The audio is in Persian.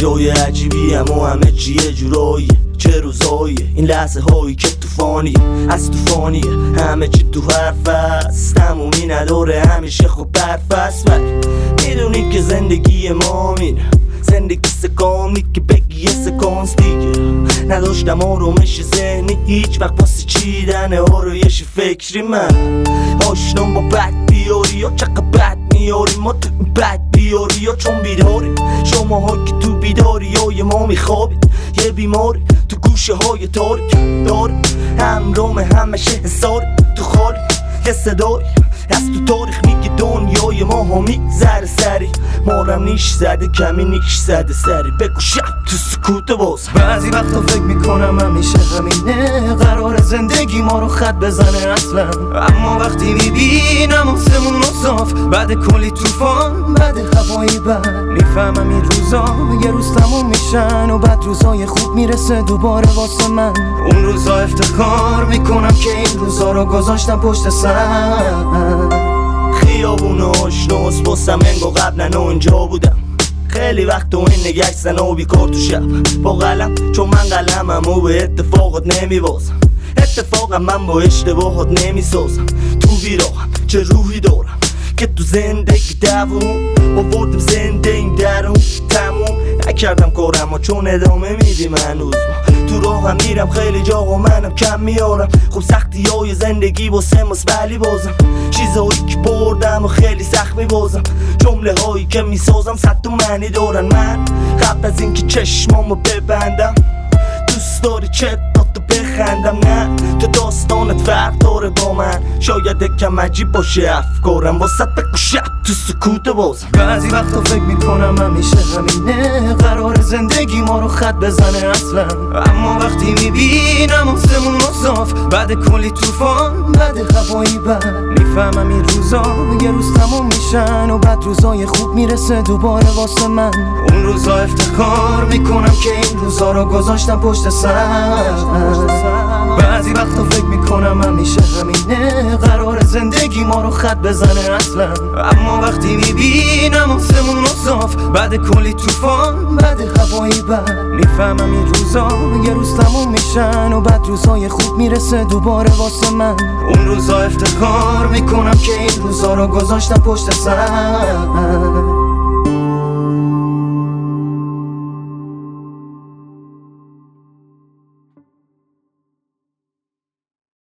جای عجیبی اما همه چی یه جورایی. چه روزاییه این لحظه هایی که توفانیه، از توفانیه همه چی تو حرف است، تمومی نداره همیشه خب برف است. ولی میدونی که زندگی ما مینه، زندگی سکانی که بگی یه سکانس دیگه. نداشتم آرومش ذهنی هیچ وقت واسه چیدن آرایش فکری. من آشنام با بد بیاری یا چقدر بد میاری، ما تو این بد بیاری یا چون بیداری. شماها که تو بیداری های ما میخوابید، یه بیماری تو گوشه های تاریک داری. همرام همشه حساری تو خالی، یه صدایی از تو تاریخ میگه دنیای ما ها میگذره سری. مارم نیش زده کمی نیش زده سری، بگو شب تو سکوت باز. بعضی وقتا فکر میکنم همیشه همینه، قرار زندگی ما رو خط بزنه اصلا. اما وقتی میبینم آسمون صاف بعد کلی طوفان، بعد هوایی بد، میفهمم این روزا یه روز تموم میشن و بعد روزای خوب میرسه دوباره واسه من. اون روزا افتخار میکنم که این روزا رو گذاشتم پشت سر. خیابون آشناس واسم انگو قبلا اونجا بودم. خیلی وقت و این نگه زن و بیکار تو شب با قلم، چون من قلمم و به اتفاقات نمیبازم. اتفاقم من با اشتباهات نمیسازم. تو بیراهم چه روحی دارم که تو زندگی دووم آوردم زنده این درون. تموم نکردم کارم و چون ادامه میدیم هنوز. تو راهم میرم خیلی جا و منم کم میارم. خب سختی های زندگی واسه ماست ولی بازم چیزهایی که بردم و خیلی سخت میبازم. جمله هایی که میسازم صد تا معنی دارن. من قبل از اینکه چشمامو ببندم دوست داری چه تو بخندم؟ نه تو داستانت فرق داره با من، شاید کم عجیب باشه افکارم واسه بگو شب تو سکوت بازم. بعضی وقتا فکر میکنم همیشه همینه، قرار زندگی ما رو خط بزنه اصلا. اما وقتی میبینم آسمون صاف بعد کلی طوفان، بعد هوایی بد، میفهمم این روزا یه روز تموم میشن و بعد روزای خوب میرسه دوباره واسه من. اون روزا افتخار میکنم که این روزا رو گذاشتم پشت سر. بعضی وقتا فکر میکنم همیشه همینه، قرار زندگی ما رو خط بزنه اصلا. اما وقتی میبینم آسمون صاف بعد کلی طوفان، بعد هوایی بد، میفهمم این روزا یه روز تموم میشن و بعد روزای خوب میرسه دوباره واسه من. اون روزا افتخار میکنم که این روزا رو گذاشتم پشت سر.